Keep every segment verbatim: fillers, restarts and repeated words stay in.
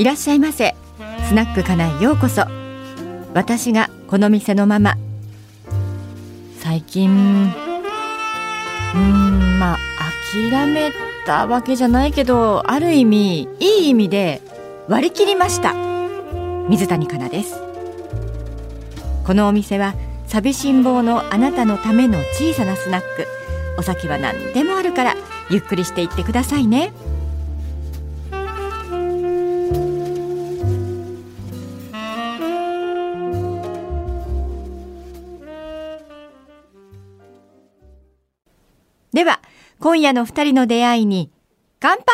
いらっしゃいませ。スナックかなへようこそ。私がこの店のママ。最近うーんまあ諦めたわけじゃないけど、ある意味いい意味で割り切りました。水谷香奈です。このお店は寂しん坊のあなたのための小さなスナック。お酒は何でもあるからゆっくりしていってくださいね。では今夜のふたりの出会いに乾杯。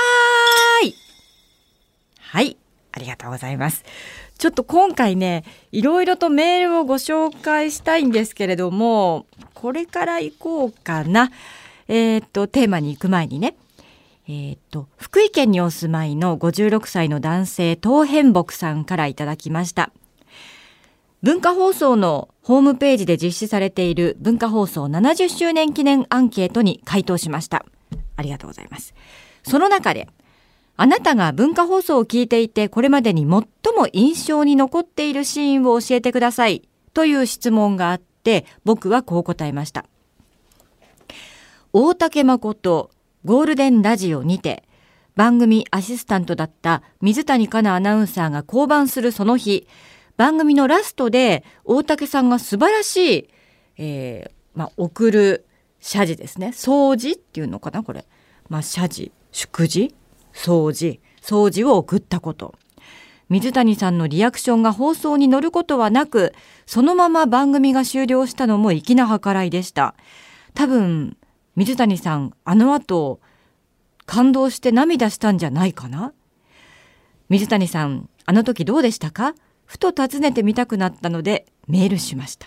はい、ありがとうございます。ちょっと今回ね、いろいろとメールをご紹介したいんですけれども、これから行こうかな。えー、っとテーマに行く前にね、えー、っと福井県にお住まいのごじゅうろくさいの男性東変木さんからいただきました。文化放送のホームページで実施されている文化放送ななじゅっしゅうねん記念アンケートに回答しました。ありがとうございます。その中で、あなたが文化放送を聞いていてこれまでに最も印象に残っているシーンを教えてくださいという質問があって、僕はこう答えました。大竹誠ゴールデンラジオにて番組アシスタントだった水谷香奈アナウンサーが降板するその日、番組のラストで大竹さんが素晴らしい、えーまあ、送る謝辞ですね。掃除っていうのかなこれ、まあ、謝辞、祝辞、掃除、掃除を送ったこと。水谷さんのリアクションが放送に乗ることはなく、そのまま番組が終了したのも粋な計らいでした。多分水谷さんあの後感動して涙したんじゃないかな。水谷さんあの時どうでしたか？ふと尋ねてみたくなったのでメールしました。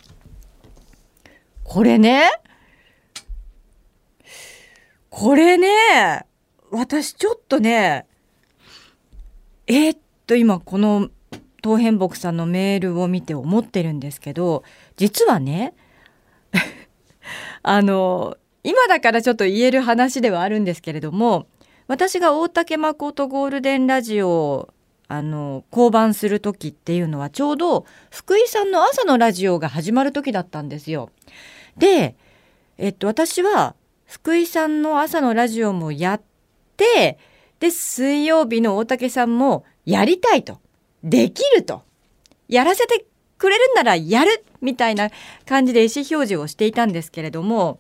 これねこれね私ちょっとねえー、っと今この東変木さんのメールを見て思ってるんですけど、実はねあの今だからちょっと言える話ではあるんですけれども、私が大竹誠ゴールデンラジオをあの降板する時っていうのはちょうど福井さんの朝のラジオが始まる時だったんですよ。で、えっと、私は福井さんの朝のラジオもやって、で水曜日の大竹さんもやりたいと、できると、やらせてくれるんならやるみたいな感じで意思表示をしていたんですけれども、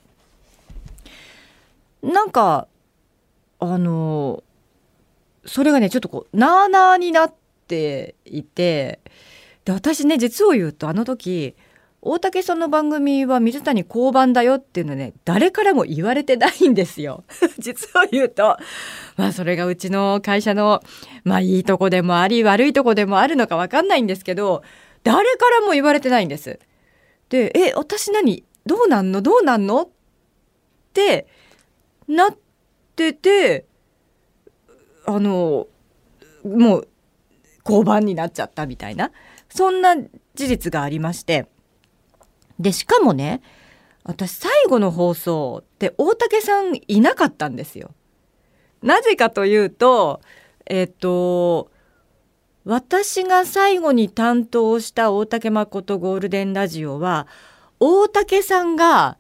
なんかあのそれがねちょっとこうなあなあになっていて、で私ね実を言うとあの時大竹さんの番組は水谷降板だよっていうのね誰からも言われてないんですよ実を言うと、まあそれがうちの会社のまあいいとこでもあり悪いとこでもあるのか分かんないんですけど、誰からも言われてないんです。で、え私何どうなんのどうなんのってなってて、あのもう降板になっちゃったみたいな、そんな事実がありまして、でしかもね私最後の放送って大竹さんいなかったんですよ。なぜかというとえっと私が最後に担当した大竹誠ゴールデンラジオは大竹さんが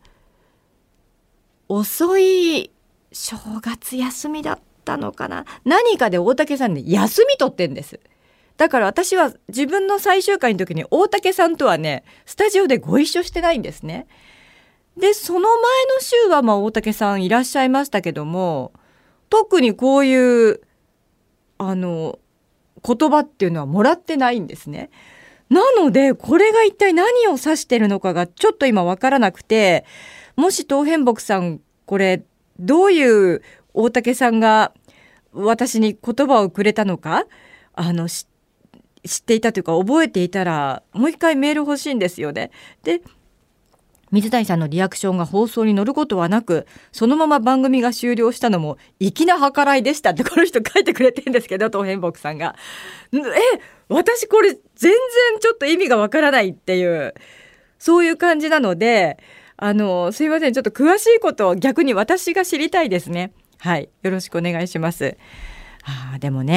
遅い正月休みだったのかな、何かで大竹さんね休み取ってんです。だから私は自分の最終回の時に大竹さんとはねスタジオでご一緒してないんですね。でその前の週はまあ大竹さんいらっしゃいましたけども、特にこういうあの言葉っていうのはもらってないんですね。なのでこれが一体何を指してるのかがちょっと今わからなくて、もし東変木さんこれどういう大竹さんが私に言葉をくれたのかあの知っていたというか覚えていたらもう一回メール欲しいんですよね。で水谷さんのリアクションが放送に乗ることはなく、そのまま番組が終了したのも粋な計らいでしたってこの人書いてくれてるんですけど、東変木さんがえ私これ全然ちょっと意味がわからないっていうそういう感じなので、あのすいませんちょっと詳しいことを逆に私が知りたいですね。はい、よろしくお願いします。あでもね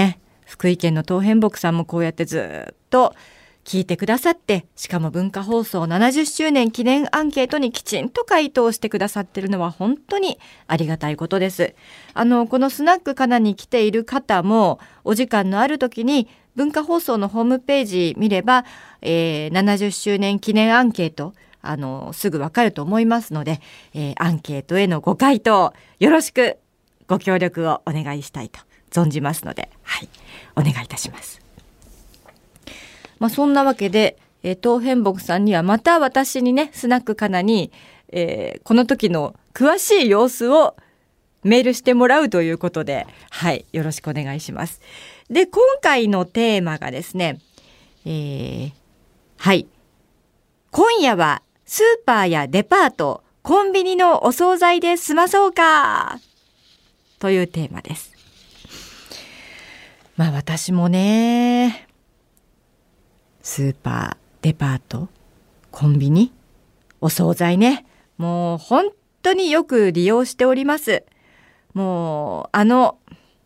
福井県の東辺木さんもこうやってずっと聞いてくださって、しかも文化放送ななじゅっしゅうねん記念アンケートにきちんと回答してくださっているのは本当にありがたいことです。あのこのスナックかなに来ている方もお時間のある時に文化放送のホームページ見れば、えー、ななじゅっしゅうねん記念アンケートあのすぐわかると思いますので、えー、アンケートへのご回答よろしくご協力をお願いしたいと存じますので、はい、お願いいたします。まあ、そんなわけで、えー、東辺木さんにはまた私にねスナックかなに、えー、この時の詳しい様子をメールしてもらうということで、はい、よろしくお願いします。で、今回のテーマがですね、えー、はい今夜はスーパーやデパートコンビニのお惣菜で済まそうかというテーマです。まあ私もねスーパー、デパート、コンビニ、お惣菜ね、もう本当によく利用しております。もうあの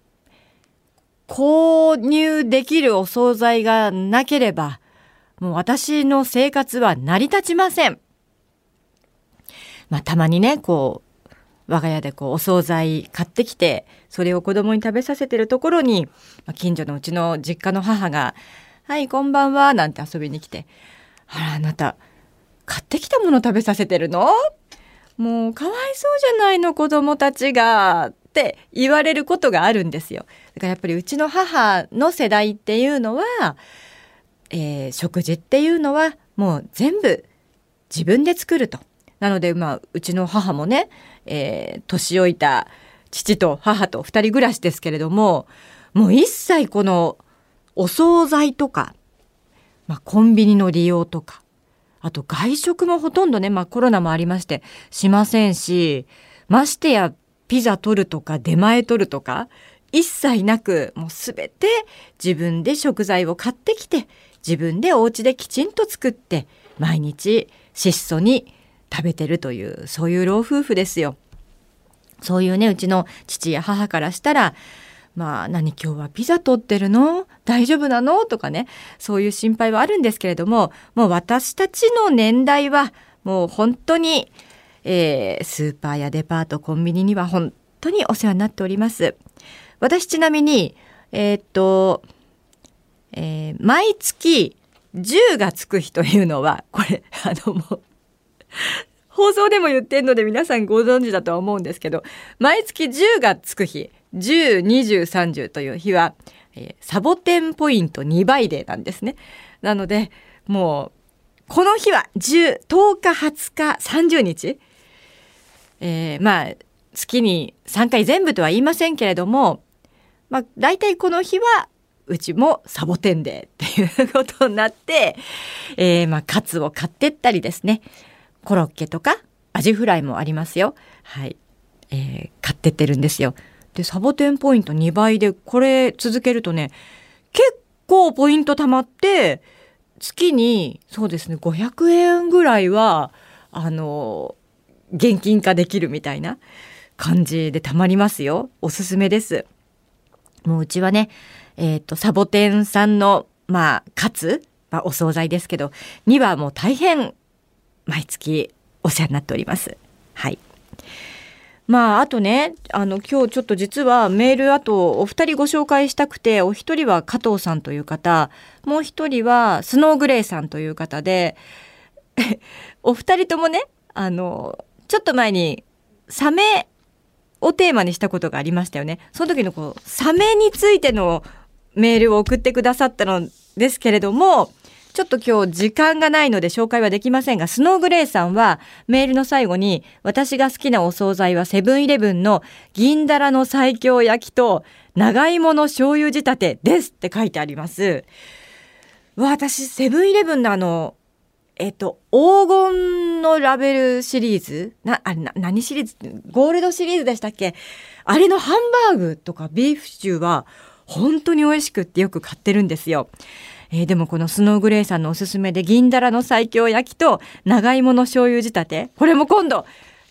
購入できるお惣菜がなければもう私の生活は成り立ちません。まあたまにねこう我が家でこうお惣菜買ってきてそれを子供に食べさせてるところに、まあ、近所のうちの実家の母がはいこんばんはなんて遊びに来て、あらあなた買ってきたもの食べさせてるの？もうかわいそうじゃないの子供たちがって言われることがあるんですよ。だからやっぱりうちの母の世代っていうのは、えー、食事っていうのはもう全部自分で作ると。なのでまあうちの母もね、えー、年老いた父と母と二人暮らしですけれども、もう一切このお惣菜とか、まあ、コンビニの利用とか、あと外食もほとんどね、まあ、コロナもありましてしませんし、ましてやピザ取るとか出前取るとか一切なく、もうすべて自分で食材を買ってきて自分でお家できちんと作って毎日質素に食べてるという、そういう老夫婦ですよ。そういうねうちの父や母からしたら、まあ何今日はピザ取ってるの？大丈夫なの？とかね、そういう心配はあるんですけれども、もう私たちの年代はもう本当に、えー、スーパーやデパートコンビニには本当にお世話になっております。私ちなみにえー、っと、えー、毎月じゅうがつく日というのはこれあのもう放送でも言ってるので皆さんご存知だとは思うんですけど、毎月じゅうがつく日じゅう、にじゅう、さんじゅうという日は、えー、サボテンポイントにばいデーなんですね。なのでもうこの日はじゅう、とおか、はつか、さんじゅうにち、えー、まあ月にさんかい全部とは言いませんけれども、まあ大体この日はうちもサボテンデーっていうことになって、えー、まあカツを買ってったりですね、コロッケとかアジフライもありますよ。はい、えー、買ってってるんですよ。でサボテンポイントにばいでこれ続けるとね結構ポイント貯まって月にそうですねごひゃくえんぐらいはあの現金化できるみたいな感じで貯まりますよ。おすすめです。もううちはね、えーと、サボテンさんのまあカツ、まあ、お惣菜ですけどにはもう大変毎月お世話になっております。はい。まああとねあの今日ちょっと実はメールあとお二人ご紹介したくて、お一人は加藤さんという方、もう一人はスノーグレイさんという方でお二人ともねあのちょっと前にサメをテーマにしたことがありましたよね。その時のこうサメについてのメールを送ってくださったのですけれども、ちょっと今日時間がないので紹介はできませんが、スノーグレイさんはメールの最後に私が好きなお惣菜はセブンイレブンの銀だらの西京焼きと長芋の醤油仕立てですって書いてあります。私セブンイレブンのあのえっと黄金のラベルシリーズなあな何シリーズゴールドシリーズでしたっけ、あれのハンバーグとかビーフシチューは本当に美味しくってよく買ってるんですよ。えー、でもこのスノーグレイさんのおすすめで銀だらの西京焼きと長芋の醤油仕立て、これも今度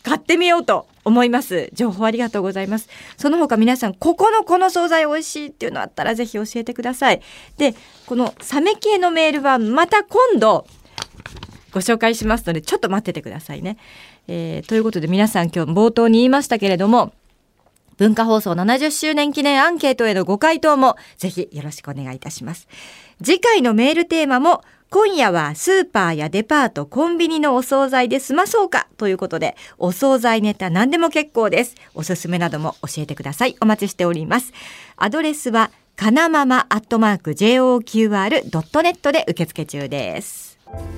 買ってみようと思います。情報ありがとうございます。その他皆さん、ここのこの惣菜美味しいっていうのあったらぜひ教えてください。で、このサメ系のメールはまた今度ご紹介しますので、ちょっと待っててくださいね。えー、ということで皆さん、今日冒頭に言いましたけれども、文化放送ななじゅっしゅうねん記念アンケートへのご回答もぜひよろしくお願いいたします。次回のメールテーマも、今夜はスーパーやデパート、コンビニのお惣菜で済まそうかということで、お惣菜ネタ何でも結構です。おすすめなども教えてください。お待ちしております。アドレスはかなママアットマーク ジェイオーキューアールドットネット で受付中です。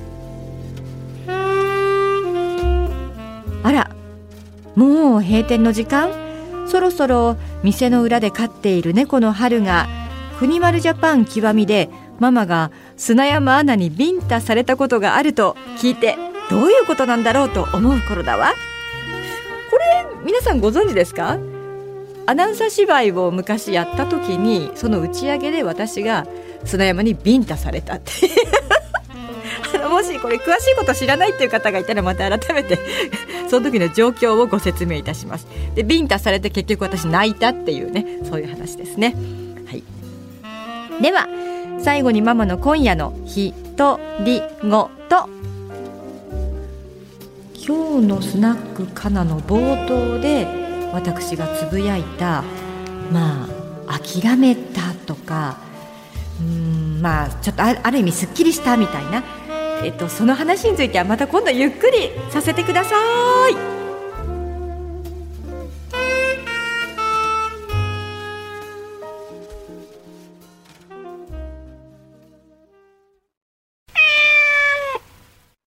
あら、もう閉店の時間？そろそろ店の裏で飼っている猫の春が国丸ジャパン極みでママが砂山アナにビンタされたことがあると聞いて、どういうことなんだろうと思う頃だわ。これ皆さんご存知ですか？アナウンサー芝居を昔やった時に、その打ち上げで私が砂山にビンタされたってあのもしこれ詳しいこと知らないっていう方がいたら、また改めてその時の状況をご説明いたします。で、ビンタされて結局私泣いたっていうね、そういう話ですね。はい、では最後にママの今夜のひとりごと。今日のスナックかなの冒頭で私がつぶやいた、まあ諦めたとか、うーんまあちょっと あ, ある意味すっきりしたみたいな、えっと、その話についてはまた今度ゆっくりさせてください。